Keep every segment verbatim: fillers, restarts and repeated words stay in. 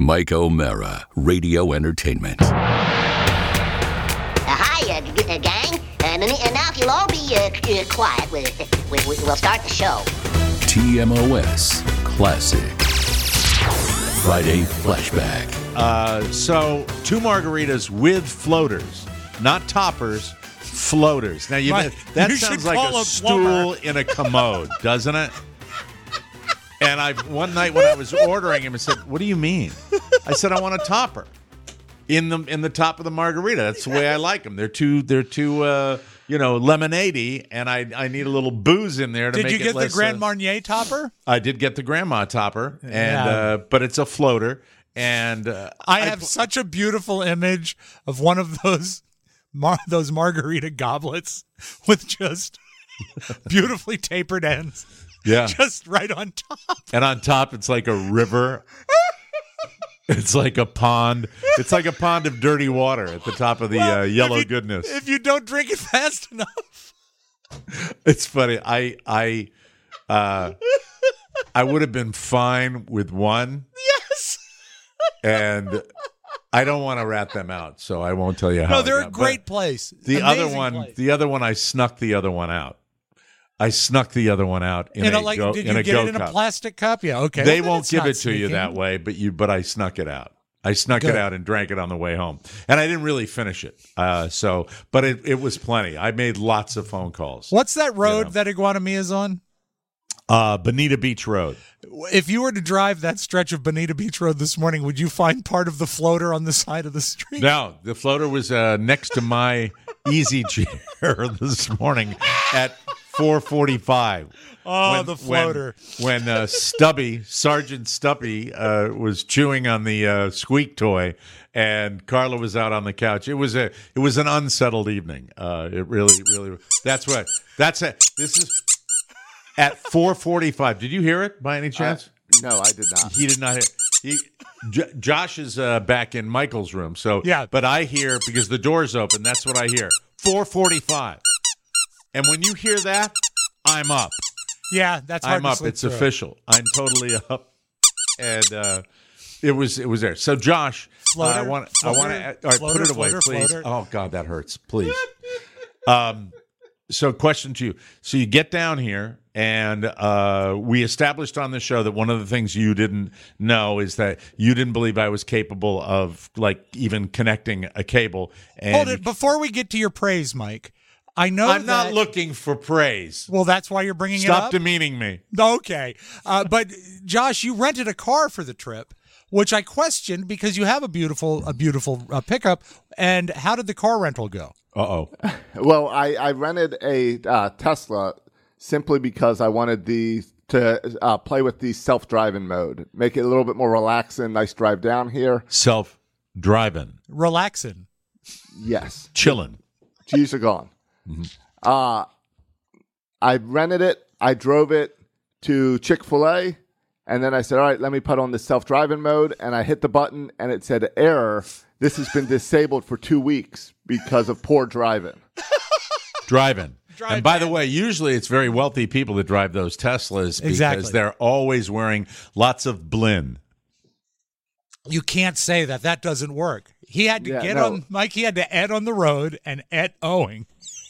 Mike O'Mara, Radio Entertainment. Uh, hi, uh, g- uh, gang. Uh, and, and now if you'll all be uh, c- uh, quiet, we, we, we, we'll start the show. T M O S Classic. Friday Flashback. Uh, so, two margaritas with floaters, not toppers, floaters. Now, you Right. that You sounds should like call a a stool plumber. in a commode, doesn't it? And I one night when I was ordering him, I said, "What do you mean?" I said, "I want a topper in the in the top of the margarita. That's the way I like them. They're too they're too uh, you know lemonade-y, and I I need a little booze in there to Did make you it get the less, Grand uh, Marnier topper? I did get the grandma topper, and Yeah. uh, but it's a floater, and uh, I have such a beautiful image of one of those mar- those margarita goblets with just beautifully tapered ends, yeah. just right on top. And on top, it's like a river. It's like a pond. It's like a pond of dirty water at the top of the Well, uh, yellow if you- goodness. If you don't drink it fast enough. It's funny. I I uh, I would have been fine with one, Yes. and I don't want to rat them out, so I won't tell you how. No, I they're a got- great but place. The other Amazing one, place. the other one, I snuck the other one out. I snuck the other one out in, In a, a, like, go, did in you a get go it in cup. a plastic cup? Yeah, okay. They Well, won't that's give not it to you sneaking. that way, but you but I snuck it out. I snuck Good. it out and drank it on the way home, and I didn't really finish it. Uh, so, but it, it was plenty. I made lots of phone calls. What's that road You know. that Iguanamia is on? Uh, Bonita Beach Road. If you were to drive that stretch of Bonita Beach Road this morning, would you find part of the floater on the side of the street? No, the floater was uh, next to my easy chair this morning at four forty-five. Oh, the floater. When, when uh, Stubby, Sergeant Stubby, uh, was chewing on the uh, squeak toy, and Carla was out on the couch. It was a, it was an unsettled evening. Uh, it really, really. That's what. That's it. This is at four forty-five. Did you hear it by any chance? Uh, no, I did not. He did not hear. He, J- Josh is uh, back in Michael's room, so Yeah. But I hear because the door's open. That's what I hear. four forty-five, and when you hear that, I'm up. Yeah, that's hard I'm to up. sleep It's through. official. I'm totally up, and uh, it was it was there. So Josh, Floater, uh, I want I floater, want to all right, floater, put it away, floater, please. floater. Oh God, that hurts. Please. um, so question to you. So you get down here, and uh, we established on the show that one of the things you didn't know is that you didn't believe I was capable of like even connecting a cable. And Hold it. Before we get to your praise, Mike, I know I'm not that- looking for praise. Well, that's why you're bringing Stop it up? demeaning me. Okay. Uh, but, Josh, you rented a car for the trip, which I questioned because you have a beautiful a beautiful uh, pickup. And how did the car rental go? Uh-oh. Well, I, I rented a uh, Tesla simply because I wanted the to uh, play with the self-driving mode, make it a little bit more relaxing. Nice drive down here. Self-driving. Relaxing. Yes, Chilling. G's are gone. Uh, I rented it. I drove it to Chick-fil-A, and then I said, all right, let me put on the self-driving mode, and I hit the button, and it said, error. This has been disabled for two weeks because of poor driving. Driving. Drive and by the in. way, usually it's very wealthy people that drive those Teslas because Exactly. they're always wearing lots of blin. You can't say that. That doesn't work. He had to Yeah, get no. on, Mike, he had to ed on the road and ed owing.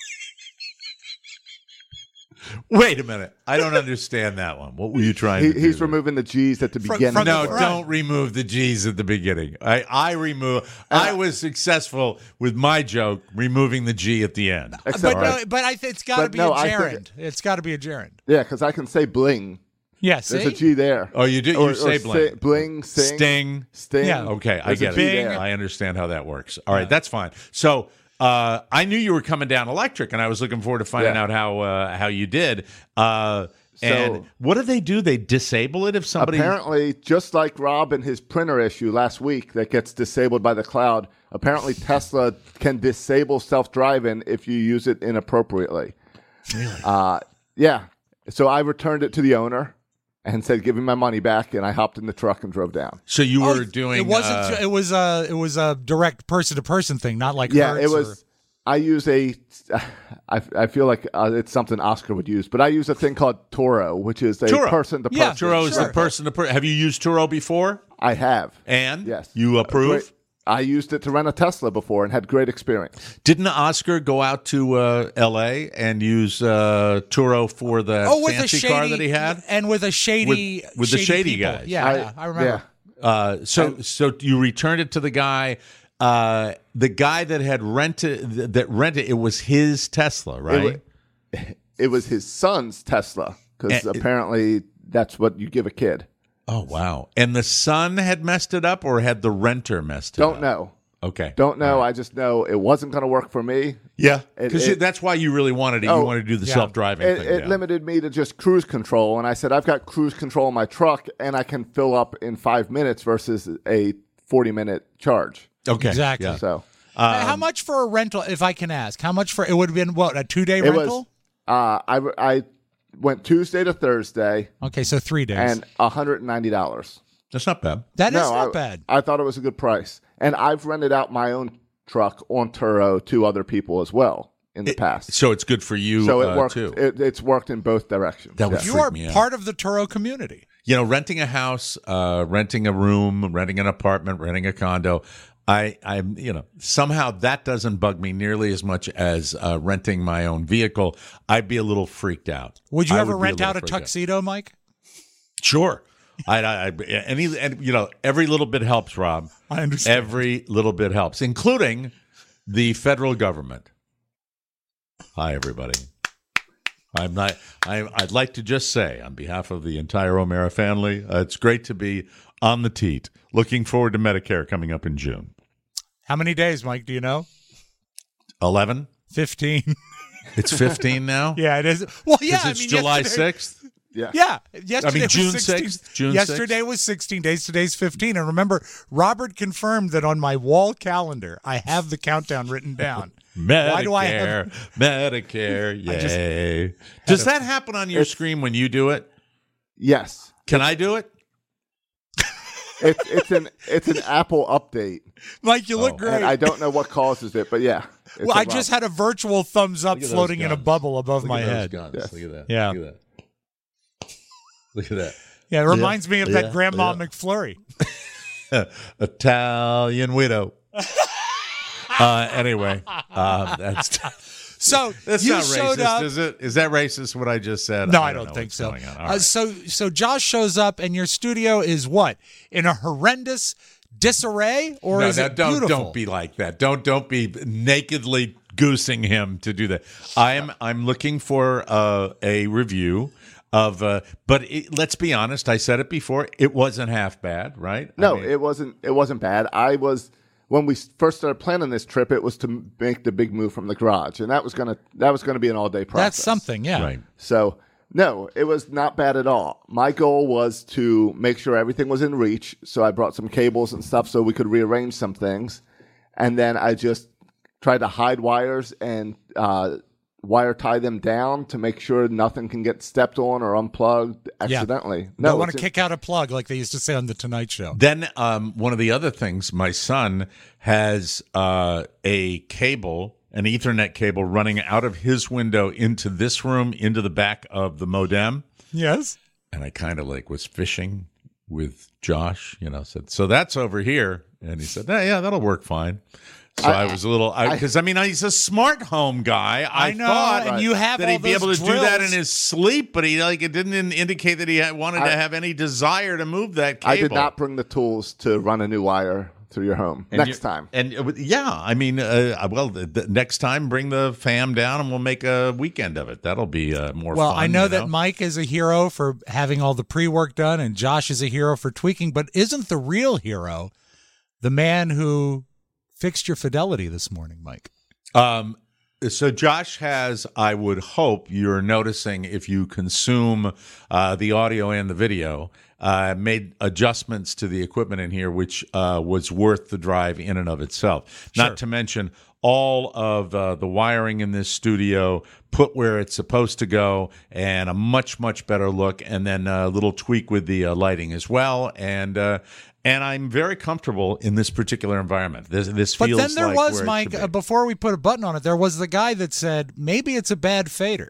Wait a minute. I don't understand that one. What were you trying He, to do? he's there? removing the G's at the From- beginning. from the No, front. don't remove the G's at the beginning. I, I remove. I was successful with my joke, removing the G at the end. Except- But, All no, right. but I th- it's got to But be no, a I think- gerund. It's got to be a gerund. Yeah, because I can say bling. Yeah, There's see? a G there. Oh, you do. You Or- or say si- bling. bling, sing, Sting. sting. Yeah. Okay, I There's a get G it. there. I understand how that works. All right, that's fine. So uh, I knew you were coming down electric, and I was looking forward to finding Yeah. out how uh, how you did. Uh, and So- what do they do? They disable it if somebody. Apparently, just like Rob and his printer issue last week that gets disabled by the cloud, apparently Tesla can disable self-driving if you use it inappropriately. Really? Uh, yeah. So I returned it to the owner and said, give me my money back, and I hopped in the truck and drove down. So you Oh, were doing. It wasn't. uh, it was a. It was a direct person to person thing, not like Yeah, Hertz it was or- I use a, I, I feel like uh, it's something Oscar would use, but I use a thing called Turo, which is a Turo. person to Yeah, person. Turo is Sure. the person to per- Have you used Turo before? I have. And Yes. you approve? Great. I used it to rent a Tesla before and had great experience. Didn't Oscar go out to uh, L A and use uh, Turo for the Oh, with a fancy shady car that he had? and with a shady With- with the shady people. guys. Yeah, I, yeah, I remember. Yeah. Uh, so, so you returned it to the guy. Uh, the guy that had rented that rented it was his Tesla, right? It, wa- it was his son's Tesla because And it- apparently that's what you give a kid. Oh wow! And the son had messed it up, or had the renter messed it up? Don't know. Okay, Don't know. I just know it wasn't going to work for me. Yeah, It- because it- that's why you really wanted it. Oh, you wanted to do the yeah. self-driving It, thing. it yeah. limited me to just cruise control, and I said I've got cruise control in my truck, and I can fill up in five minutes versus a forty-minute charge. Okay, Exactly. yeah. So how much for a rental, if I can ask? How much for it would have been? What, a two day it rental? was. Uh, I I went Tuesday to Thursday, Okay, so three days. and one hundred and ninety dollars. That's not bad. that is no, not I, bad. I thought it was a good price, and I've rented out my own truck on Turo to other people as well in the past. So it's good for you. So it uh, worked. too. It, it's worked in both directions. That would Yeah. You freak are me out. part of the Turo community. You know, renting a house, uh, renting a room, renting an apartment, renting a condo. I, I'm, you know, somehow that doesn't bug me nearly as much as uh, renting my own vehicle. I'd be a little freaked out. Would you I ever be rent little out a freaked out. tuxedo, Mike? Sure. I, I, I any, and, you know, every little bit helps, Rob. I understand. Every little bit helps, including the federal government. Hi, everybody. I'm not. I, I'd like to just say, on behalf of the entire O'Mara family, uh, it's great to be on the teat. Looking forward to Medicare coming up in June. How many days, Mike? Do you know? Eleven. Fifteen. It's fifteen now. Yeah, it is. Well, yeah, I it's mean, July yesterday- sixth. Yeah. Yeah, yesterday was June sixteen. sixth, June yesterday sixth. was sixteen days. Today's fifteen. And remember, Robert confirmed that on my wall calendar, I have the countdown written down. Medicare, Why do I have- Medicare, yay. just Does that happen on your It's- screen when you do it? Yes. Can I do it? It's it's an it's an Apple update, Mike, you look Oh. great. and I don't know what causes it, but yeah. it's well, a I just Rob- had a virtual thumbs up Look at those floating in a guns. bubble above Look my at those head. guns. Yes. Look at that. Yeah. Look at that. Look at that. Yeah, it reminds me of Yeah, that Grandma yeah. McFlurry. Italian widow. uh, anyway, uh, that's So that's you not showed racist, up. is it? Is that racist? What I just said? No, I don't, know think what's so. going on. All Uh, right. so, so Josh shows up, and your studio is what, in a horrendous disarray, or no, is no, it don't beautiful? don't be like that. Don't don't be nakedly goosing him to do that. I am I'm looking for uh, a review of, uh, but it, let's be honest. I said it before. It wasn't half bad, right? I No, mean, it wasn't. It wasn't bad. I was when we first started planning this trip. It was to make the big move from the garage, and that was gonna that was gonna be an all day process. That's something, yeah. right. So no, it was not bad at all. My goal was to make sure everything was in reach. So I brought some cables and stuff so we could rearrange some things, and then I just tried to hide wires and uh, wire tie them down to make sure nothing can get stepped on or unplugged accidentally. No, No, don't want to it's- kick out a plug like they used to say on the Tonight Show. Then um, one of the other things, my son has uh, a cable, an Ethernet cable running out of his window into this room, into the back of the modem. Yes. And I kind of like was fishing with Josh, you know, said, so that's over here. And he said, yeah, yeah, that'll work fine. So I, I- was a little, because I, I mean, he's a smart home guy. I, I know, thought and you have that all he'd be those able to do that in drills. his sleep, but he like it didn't in- indicate that he had, wanted to I- have any desire to move that cable. I did not bring the tools to run a new wire through your home. And Next you- time. And uh, yeah, I mean, uh, well, the, the next time bring the fam down and we'll make a weekend of it. That'll be uh, more Well, fun. I know you that Mike is a hero for having all the pre-work done, and Josh is a hero for tweaking, but isn't the real hero the man who fixed your fidelity this morning, Mike? Um, so Josh has, I would hope you're noticing if you consume uh, the audio and the video, uh, made adjustments to the equipment in here, which uh, was worth the drive in and of itself. Sure. Not to mention all of uh, the wiring in this studio put where it's supposed to go, and a much, much better look, and then a little tweak with the uh, lighting as well. And uh, And I'm very comfortable in this particular environment. This this But feels then there like was, where it Mike, should be. uh, before we put a button on it, there was the guy that said, maybe it's a bad fader.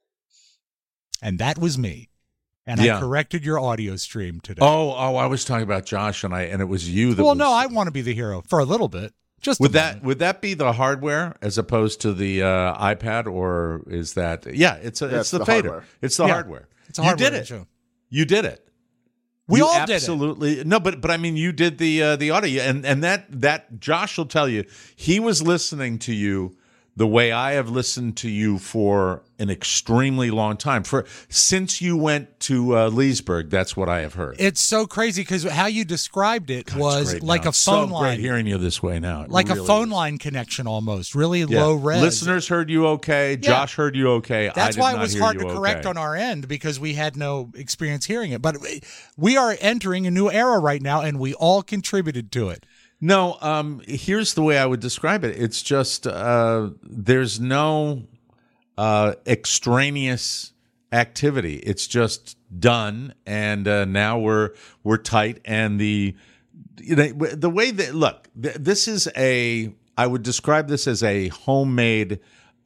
And that was me. And Yeah. I corrected your audio stream today. Oh, oh, I was talking about Josh, and I and it was you that well, was, no, I want to be the hero for a little bit. Just a Would that moment. would that be the hardware as opposed to the uh, iPad, or is that? Yeah, it's a, Yeah, it's it's the, the fader. hardware. It's the Yeah, hardware. It's a you hardware did it. issue. You did it. We You all did it. absolutely no, but but I mean, you did the uh, the audio, and and that that Josh will tell you he was listening to you the way I have listened to you for an extremely long time. For since you went to uh, Leesburg, that's what I have heard. It's so crazy because how you described it It's was great like now. a phone so line. Great hearing you this way now, It like really a phone is. line connection almost, really Yeah. low res. Listeners heard you okay. Josh heard you okay. I That's did why it not was hear hard you to correct okay. on our end because we had no experience hearing it. But we are entering a new era right now, and we all contributed to it. No, um, here's the way I would describe it. It's just uh, there's no uh, extraneous activity. It's just done, and uh, now we're we're tight. And the you know, the way that look, th- this is a I would describe this as a homemade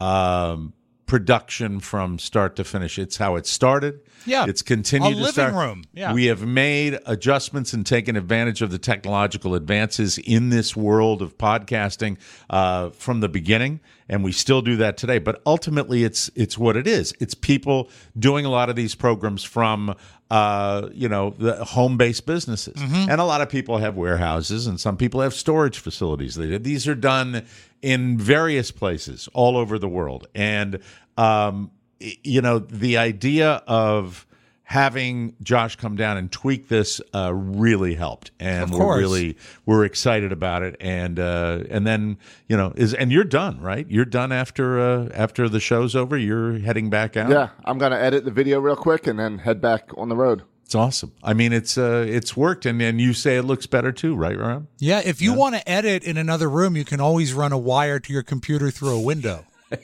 um, production from start to finish. It's how it started. Yeah. It's continued A to living start. room. Yeah. We have made adjustments and taken advantage of the technological advances in this world of podcasting uh, from the beginning, and we still do that today. But ultimately, it's it's what it is. It's people doing a lot of these programs from uh, you know the home-based businesses, and a lot of people have warehouses, and some people have storage facilities. They, these are done in various places all over the world, and um, you know, the idea of having Josh come down and tweak this uh, really helped, and Of we're course. really we're excited about it. And uh, and then you know is and you're done, right? You're done after uh, after the show's over. You're heading back out. Yeah, I'm gonna edit the video real quick and then head back on the road. It's awesome. I mean, it's uh, it's worked, and and you say it looks better too, right, Ron? Yeah, if you want to edit in another room, you can always run a wire to your computer through a window.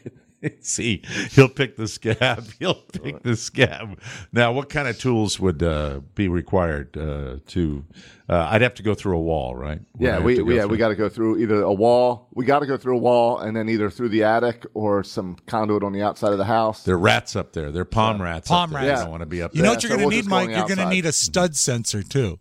See, he'll pick the scab. He'll pick the scab. Now, what kind of tools would uh, be required uh, to? Uh, I'd have to go through a wall, right? Would I Yeah, have we, to go we yeah through- we got to go through either a wall. We got to go through a wall and then either through the attic or some conduit on the outside of the house. There are rats up there. They're palm rats. Palm up there. rats. I don't want to be up You there. know Yeah, what you're so going to we'll need, just go on Mike? the You're going to outside. need a stud sensor, too.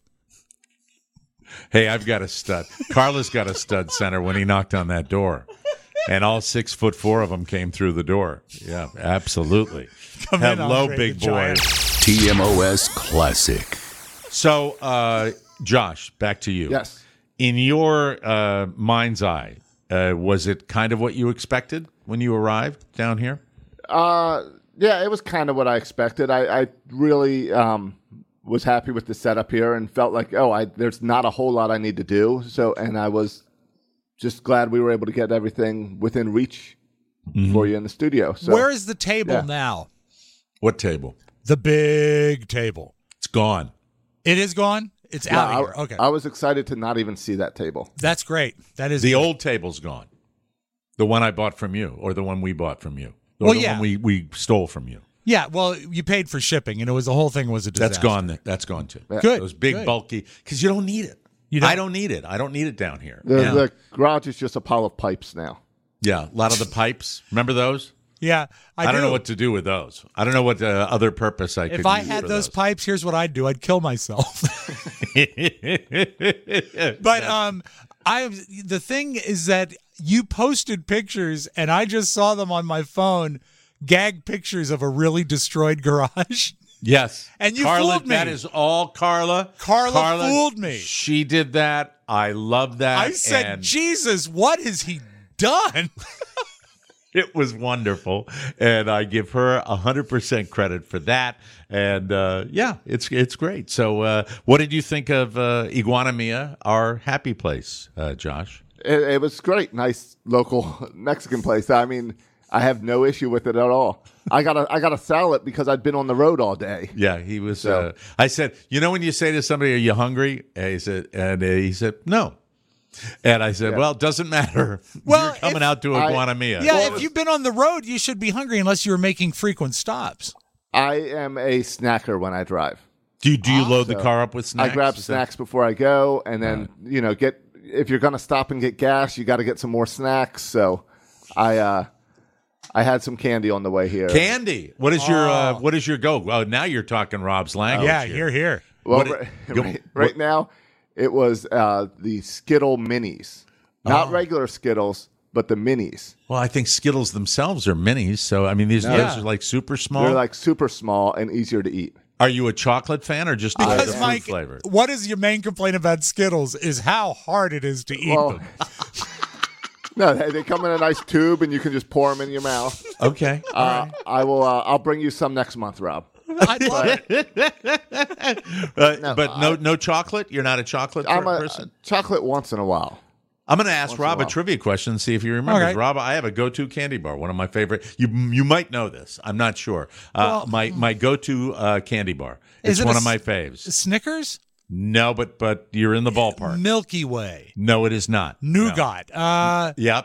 Hey, I've got a stud. Carla's got a stud center when he knocked on that door. And all six foot four of them came through the door. Yeah, absolutely. Come in, Hello, Andre big the Giant. boys. T M O S Classic. So, uh, Josh, back to you. Yes. In your uh, mind's eye, uh, was it kind of what you expected when you arrived down here? Uh, yeah, it was kind of what I expected. I, I really um, was happy with the setup here and felt like, oh, I there's not a whole lot I need to do. So, and I was just glad we were able to get everything within reach for you in the studio. So, Where is the table yeah. now? What table? The big table. It's gone. It is gone? It's Yeah, out I, here. Okay. I was excited to not even see that table. That's great. That is The good. old table's gone. The one I bought from you, or the one we bought from you. Or Well, the yeah. one we, we stole from you. Yeah, well, you paid for shipping, and it was the whole thing was a disaster. That's gone. That's gone too. Good. Those big, good. bulky, because you don't need it. You don't? I don't need it. I don't need it down here. The, yeah. the garage is just a pile of pipes now. Yeah, a lot of the pipes. Remember those? Yeah, I, I, don't do. know what to do with those. I don't know what uh, other purpose I could If I use had for those pipes, here's what I'd do. I'd kill myself. But um, I the thing is that you posted pictures, and I just saw them on my phone. Gag pictures of a really destroyed garage. Yes. And you Carla, fooled me. That is all Carla. Carla fooled me. She did that. I love that. I said, and Jesus, what has he done? it was wonderful. And I give her one hundred percent credit for that. And uh, yeah, it's it's great. So uh, what did you think of uh, Iguana Mia, our happy place, uh, Josh? It, it was great. Nice local Mexican place. I mean, I have no issue with it at all. I got a I got a salad because I'd been on the road all day. Yeah, he was. So- Uh, I said, you know, when you say to somebody, "Are you hungry?" And he said, and uh, he said, "No." And I said, Yeah. "Well, it doesn't matter. Well, You're coming if- out to I- Iguana Mia." Yeah, Well, if you've been on the road, you should be hungry unless you were making frequent stops. I am a snacker when I drive. Do you, do you load the So car up with snacks? I grab Is that- snacks before I go, and then you know, get if you're going to stop and get gas, you got to get some more snacks. So, I uh, I had some candy on the way here. Candy. What is your uh, Oh. what is your go? Well, now you're talking Rob's language. yeah, here. here, here. Well, What right, it- go- right, right now, it was uh, the Skittle Minis, not Oh. regular Skittles, but the Minis. Well, I think Skittles themselves are minis. So I mean, these No. those are like super small. They're like super small and easier to eat. Are you a chocolate fan or just uh, the Because fruit Mike, flavor? what is your main complaint about Skittles is how hard it is to eat Well, them. No, they, they come in a nice tube, and you can just pour them in your mouth. Okay. Uh, I will. Uh, I'll bring you some next month, Rob. I'd love it. Uh, but no, no chocolate. You're not a chocolate I'm a, person. a chocolate once in a while. I'm going to ask Once in Rob a a while. trivia question and see if he remembers. Okay. Rob, I have a go-to candy bar. One of my favorite. You you might know this. I'm not sure. Uh, Well, my my go-to uh, candy bar. Is It's it one a of my s- faves. Snickers? No, but but you're in the ballpark. Milky Way. No, it is not. No. Nougat. Uh, Yep.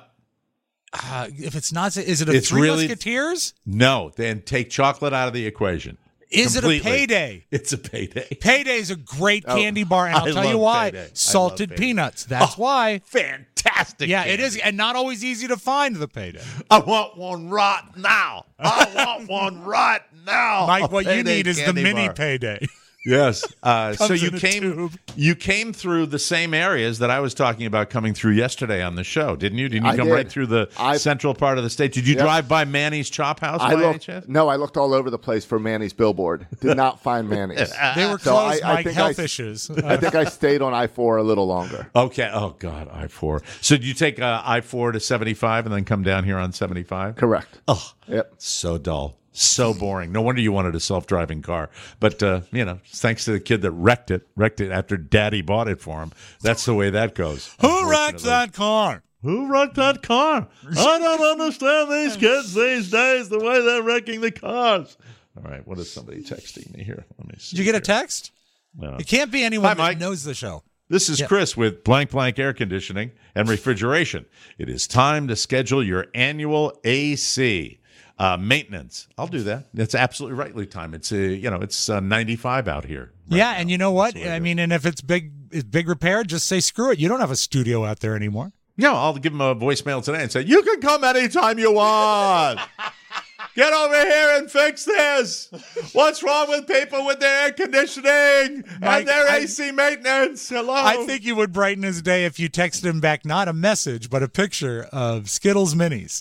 uh, if it's not, is it a It's Three really- Musketeers? No. Then take chocolate out of the equation. Is Completely. it a Payday? It's a payday. Payday is a great candy bar, and I'll I tell you love why. Payday. I Salted love Payday. peanuts. That's why. Fantastic. Yeah, it candy. is, and not always easy to find the Payday. I want one right now. I want one right now. Mike, A what you Payday need is the candy mini bar. Payday. Yes. Uh, so Comes you in a came tube. you came through the same areas that I was talking about coming through yesterday on the show, didn't you? Didn't you I come did. right through the I- central part of the state? Did you Yep. drive by Manny's Chop House I by any looked. chance? No, I looked all over the place for Manny's billboard. Did not find Manny's. They were So closed, I- I Mike. think Health I- issues. I think I stayed on I four a little longer. Okay. Oh God, I four. So do you take uh, I four to seventy-five and then come down here on seventy-five? Correct. Oh, Yep. so dull. So boring. No wonder you wanted a self-driving car. But, uh, you know, thanks to the kid that wrecked it, wrecked it after Daddy bought it for him. That's the way that goes. Who wrecked unfortunately. that car? Who wrecked that car? I don't understand these kids these days, the way they're wrecking the cars. All right, what is somebody texting me here? Let me see. Did you get a here. text? No. It can't be anyone Hi, that Mike. knows the show. This is Yeah. Chris with Blank Blank Air Conditioning and Refrigeration. It is time to schedule your annual A C uh, maintenance. I'll do that. That's absolutely rightly time. It's uh, you know it's uh, ninety-five out here. right yeah, now. and you know what? That's what I it mean, and if it's big, it's big repair, just say screw it. You don't have a studio out there anymore. No, I'll give him a voicemail today and say, you can come anytime you want. Get over here and fix this. What's wrong with people with their air conditioning Mike, and their I- A C maintenance? Hello. I think you would brighten his day if you texted him back not a message, but a picture of Skittles Minis.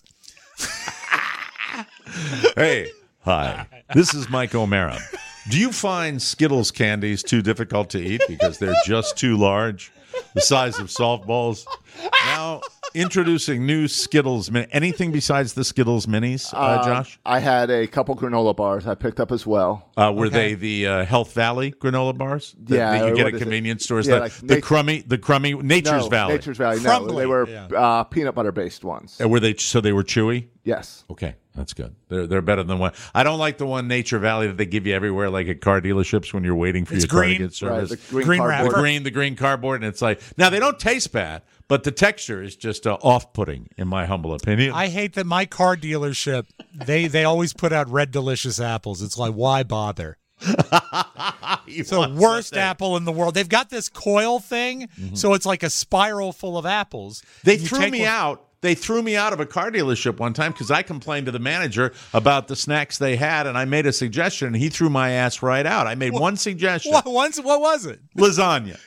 Hey, hi. This is Mike O'Mara. Do you find Skittles candies too difficult to eat because they're just too large, the size of softballs? Now, introducing new Skittles. Min- Anything besides the Skittles minis, uh, Josh? I had a couple granola bars I picked up as well. Uh, were Okay. they the uh, Health Valley granola bars that, Yeah, that you or get what at is it? convenience stores? Yeah, the, like the Nat- crummy, the crummy Nature's no, Valley. Nature's Valley. No, Crumbly, they were yeah. uh, peanut butter based ones. Uh, Were they so they were chewy? Yes. Okay, that's good. They're they're better than one. I don't like the one Nature Valley that they give you everywhere, like at car dealerships when you're waiting for It's your car to green. get Right. service. The green, Green cardboard. the wrapper. green, the green cardboard, and it's like now they don't taste bad, but the texture is just uh, off-putting, in my humble opinion. I hate that my car dealership, they they always put out red delicious apples. It's like, why bother? It's the worst apple in the world. They've got this coil thing, so it's like a spiral full of apples. They You threw take me one- out. They threw me out of a car dealership one time because I complained to the manager about the snacks they had, and I made a suggestion, and he threw my ass right out. I made one suggestion: What, once, what was it? lasagna.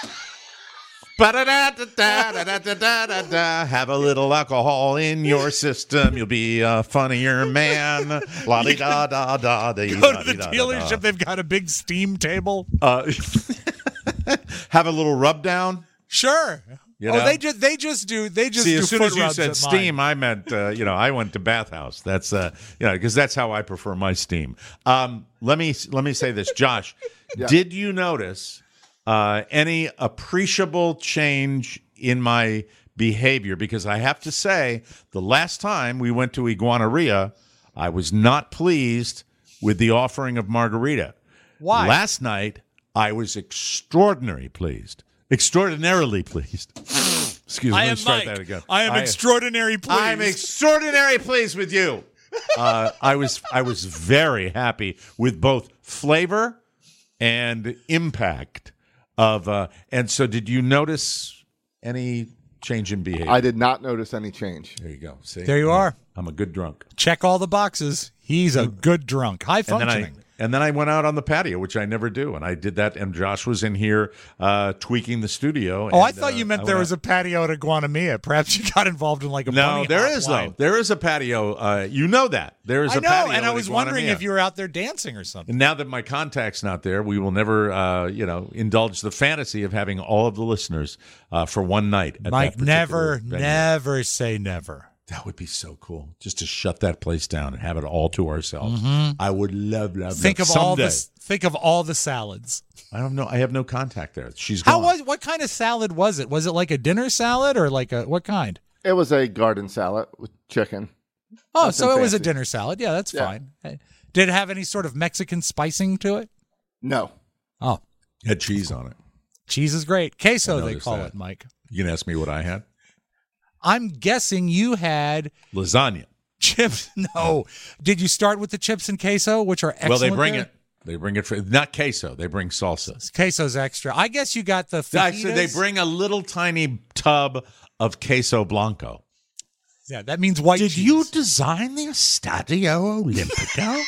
Ba-da-da-da-da-da-da-da-da-da. Have a little alcohol in your system. You'll be a funnier man. La di da da da da. Go to the dealership. They've got a big steam table. Uh, have a little rub down. Sure. You oh, know? they just they just do they just See, do as soon foot as you rubs said at mine. steam, I meant uh, you know I went to bathhouse. That's uh, you know because that's how I prefer my steam. Um, let me let me say this, Josh. Did you notice uh, any appreciable change in my behavior? Because I have to say, the last time we went to Iguaneria, I was not pleased with the offering of margarita. Why? Last night, I was extraordinarily pleased. Extraordinarily pleased. Excuse me. I Let me am start Mike. that again. I am extraordinary pleased. I'm extraordinarily pleased with you. Uh, I was I was very happy with both flavor and impact of. Uh, and so, did you notice any change in behavior? I did not notice any change. There you go. See, There you are. I'm a good drunk. Check all the boxes. He's a good drunk. High And then I functioning. and then I went out on the patio, which I never do, and I did that. And Josh was in here uh, tweaking the studio. Oh, I and, thought uh, you meant I there went was out- a patio at Iguanamia. Perhaps you got involved in like a No, bunny there hop is line. though. There is a patio. Uh, you know that there is I a know, patio. and I at was wondering Iguanamia. if you were out there dancing or something. And now that my contact's not there, we will never, uh, you know, indulge the fantasy of having all of the listeners uh, for one night. At Mike, that particular never, venue. never say never. That would be so cool, just to shut that place down and have it all to ourselves. I would love, love. Think love. of all Someday. the think of all the salads. I don't know. I have no contact there. She's gone. How was what kind of salad was it? Was it like a dinner salad or like a what kind? It was a garden salad with chicken. Oh, Nothing so it was a fancy. dinner salad. Yeah, that's Yeah. fine. Hey, did it have any sort of Mexican spicing to it? No. Oh, had cheese on it? cheese is great. Queso, I they noticed call that. it, Mike. You can ask me what I had. I'm guessing you had Lasagna. chips. No. Did you start with the chips and queso, which are excellent? Well, they bring there? it. They bring it for not queso. They bring salsa. Queso's extra. I guess you got the fajitas. Actually, they bring a little tiny tub of queso blanco. Yeah, that means white Did cheese. you design the Estadio Olimpico?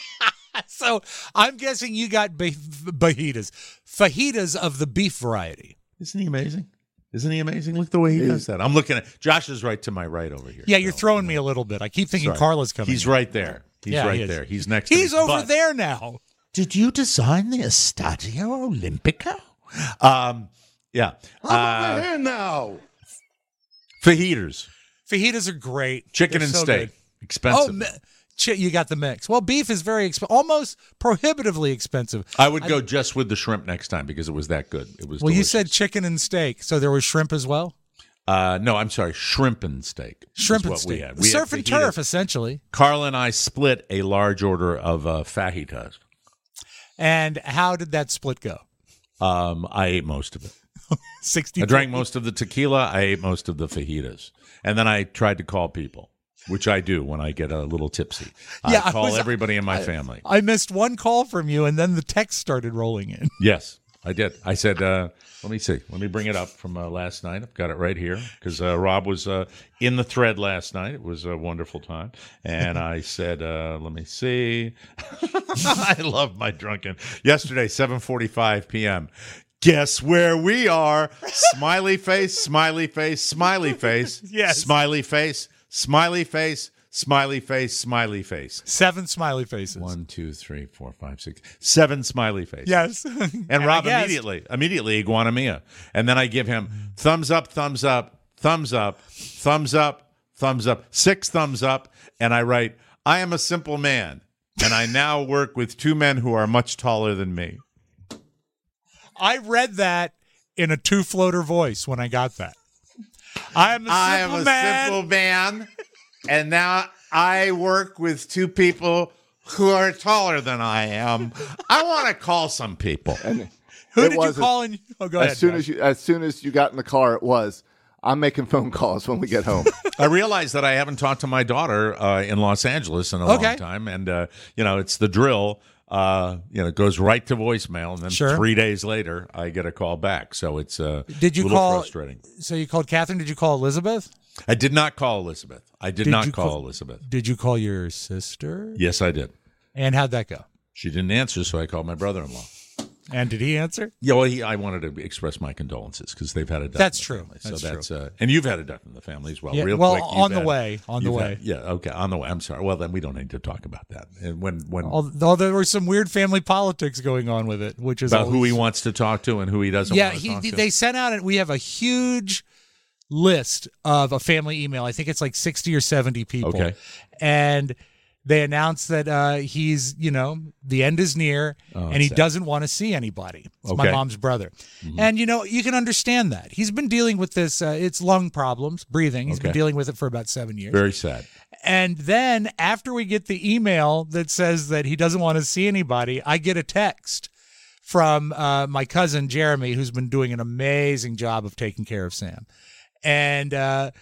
So I'm guessing you got beef, fajitas. Fajitas of the beef variety. Isn't he amazing? Isn't he amazing? Look the way he does that. I'm looking at Josh is right to my right over here. Yeah, you're So, throwing me a little bit. I keep thinking sorry. Carla's coming. He's in. right there. He's Yeah, right he is. there. He's next to He's me. over But there now. Did you design the Estadio Olimpico? Um, yeah. Uh, here now. fajitas, Fajitas are great. chicken They're and so steak, good. expensive. Oh, mi- chi- you got the mix. Well, beef is very expensive, almost prohibitively expensive. I would go just with the shrimp next time because it was that good. It was. Well, you delicious. said chicken and steak, so there was shrimp as well. Uh, no, I'm sorry, shrimp and steak. is Shrimp and what we steak, had. We had surf and fajitas. turf, essentially. Carla and I split a large order of uh, fajitas. And how did that split go? Um, I ate most of it. Sixty. I drank most of the tequila. I ate most of the fajitas, and then I tried to call people, which I do when I get a little tipsy. Yeah, I I call was- everybody in my family. I missed one call from you, and then the text started rolling in. Yes, I did. I said, uh, let me see. Let me bring it up from uh, last night. I've got it right here because uh, Rob was uh, in the thread last night. It was a wonderful time. And I said, uh, let me see. I love my drunken. Yesterday, seven forty-five p.m. Guess where we are? Smiley face, smiley face, smiley face. Yes. Smiley face, smiley face, smiley face, smiley face. Seven smiley faces. One, two, three, four, five, six, seven smiley faces. Yes. And Rob I guess- immediately, immediately Iguanamia. And then I give him thumbs up, thumbs up, thumbs up, thumbs up, thumbs up, six thumbs up. And I write, I am a simple man, and I now work with two men who are much taller than me. I read that in a two floater voice when I got that. I am a simple I am a man. simple man, and now I work with two people who are taller than I am. I want to call some people. Who It did you was call? In, oh, go as ahead. soon Josh. as you as soon as you got in the car, it was. I'm making phone calls when we get home. I realized that I haven't talked to my daughter uh, in Los Angeles in a Okay. long time, and uh, you know it's the drill. Uh, you know, it goes right to voicemail, and then Sure. three days later, I get a call back. So it's uh, Did you a little call- frustrating. So you called Catherine. Did you call Elizabeth? I did not call Elizabeth. I did, Did not you call, call- Elizabeth. Did you call your sister? Yes, I did. And how'd that go? She didn't answer, so I called my brother-in-law. And did he answer? Yeah, well, he, I wanted to express my condolences because they've had a death. That's in the true. family. So That's that's true. Uh, and you've had a death in the family as well. Yeah, Real well, quick, on you've the had- way, on the you've way. had- yeah, okay, on the way. I'm sorry. Well, then we don't need to talk about that. And when when Although there were some weird family politics going on with it, which is about who always- he wants to talk to and who he doesn't. Yeah, want to he, talk to. they sent out. We have a huge list of a family email. I think it's like sixty or seventy people. Okay. And they announced that uh, he's, you know, the end is near, and he sad. doesn't want to see anybody. It's my Okay. mom's brother, and you know, you can understand that he's been dealing with this. Uh, it's lung problems, breathing. He's been Okay. dealing with it for about seven years. Very sad. And then after we get the email that says that he doesn't want to see anybody, I get a text from uh, my cousin Jeremy, who's been doing an amazing job of taking care of Sam. And uh,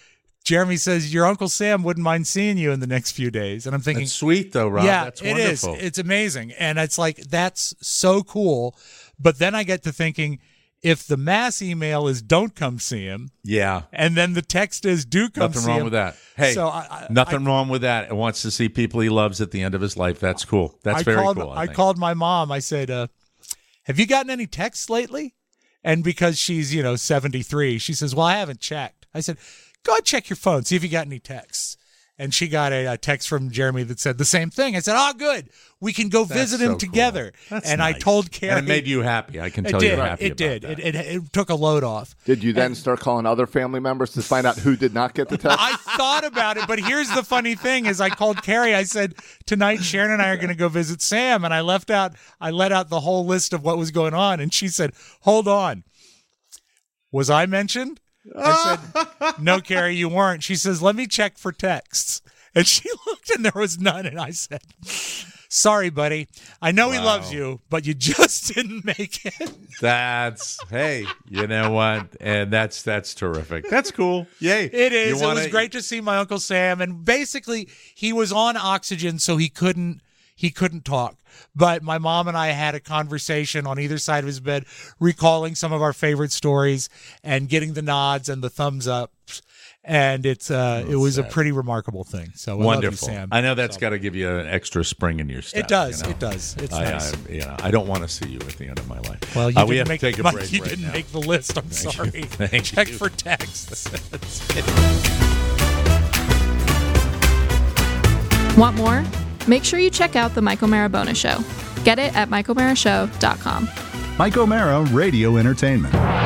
Jeremy says, your Uncle Sam wouldn't mind seeing you in the next few days. And I'm thinking, That's sweet, though, Rob. yeah, That's it is. wonderful. It's amazing. And it's like, that's so cool. But then I get to thinking, if the mass email is don't come see him, Yeah. and then the text is do come Nothing see wrong him. with that. Hey, So I- I- nothing wrong with that. It wants to see people he loves at the end of his life. That's cool. That's I very called, cool. I, I think. called my mom. I said, uh, have you gotten any texts lately? And because she's, you know, seventy-three, she says, well, I haven't checked. I said, go check your phone, see if you got any texts. And she got a, a text from Jeremy that said the same thing. I said, oh, good. We can go That's visit so him cool. together. That's and nice. I told Carrie. And it made you happy. I can It tell did. you're happy It about did. that. It, it, it took a load off. Did you then start calling other family members to find out who did not get the text? I thought about it, but here's the funny thing: is I called Carrie. I said tonight Sharon and I are going to go visit Sam, and I left out. I let out the whole list of what was going on, and she said, "Hold on, was I mentioned?" I said, "No, Carrie, you weren't." She says, "Let me check for texts," and she looked, and there was none. And I said, "Sorry, buddy. I know he Wow. loves you, but you just didn't make it." That's hey, you know what? And that's that's terrific. That's cool. Yay! It is. You wanna- It was great to see my Uncle Sam, and basically he was on oxygen, so he couldn't he couldn't talk. But my mom and I had a conversation on either side of his bed, recalling some of our favorite stories and getting the nods and the thumbs ups. And it's uh, it was a pretty remarkable thing. So I love you, Wonderful. Sam. I know that's got to give you an extra spring in your step. It does. you know? It does. It's I, nice. I, you know, I don't want to see you at the end of my life. Well, you Uh, didn't we have make, to take a Mike, break you right didn't now. make the list. I'm sorry. Thank Check you. for texts. Want more? Make sure you check out The Michael Marabona Show. Get it at michael mara show dot com. Mike O'Mara Radio Entertainment.